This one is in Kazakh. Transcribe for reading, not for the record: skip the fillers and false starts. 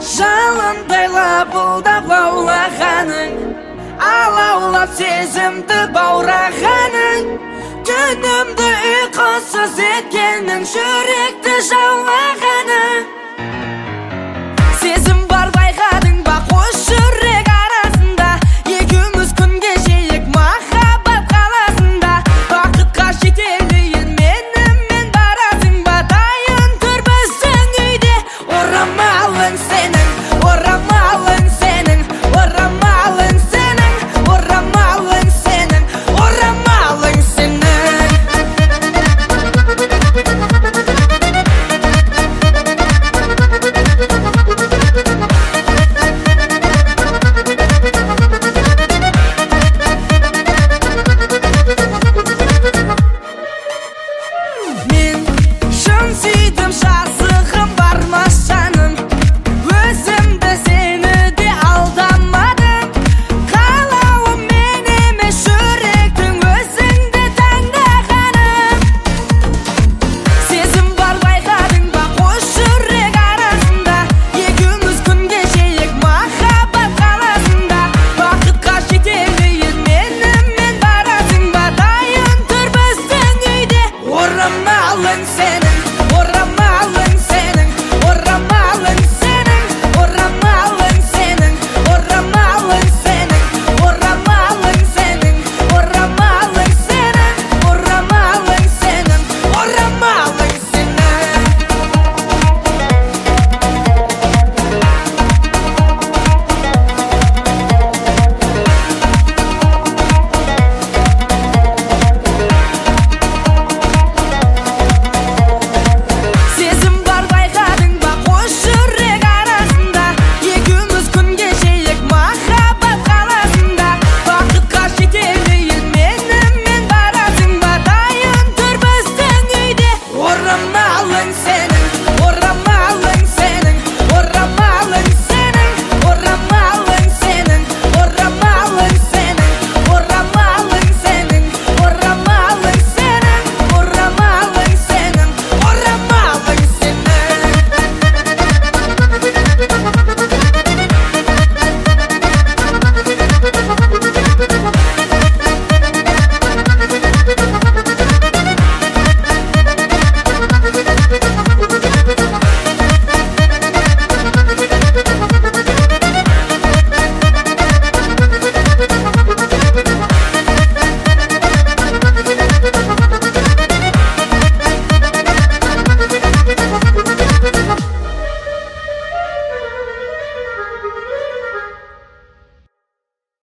Жалындайлап бұлдап лаулағаның, алаулап сезімді баурағаның, түнімді ұйқысыз еткенің, жүректі жаулағаның. Сезім бар байқадың ба қос жүрек арасында, екеуміз күн кешейік махаббат қаласында. Бақытқа жетелейін менімен барасың ба, дайын тұр біздің үйде. Орамалың сенің, орамалың сенің, орамалың сенің, орамалың сенің, орамалың сенің. Мен шын сүйдім, жазығым бармас жаным, өзімді сені де алдамадым. Қалауым мен емес, жүректің өзіңді таңдағаным. Сезім бар байқадың ба қос жүрек арасында, екеуміз күн кешейік махаббат қаласында. Бақытқа жетелейін менімен барасың ба, дайын тұр біздің үйде. Орамалың сенің, орамалың сенің, орамалың сенің, орамалың сенің, орамалың сенің, орамалың сенің, орамалың сенің, орамалың сенің, орамалың сенің. Сезім бар байқадың ба қос жүрек арасында, екеуміз күн кешейік махаббат қаласында. Бақытқа жетелейін менімен барасың ба, дайын тұр біздің үйде. Орамалың сенің.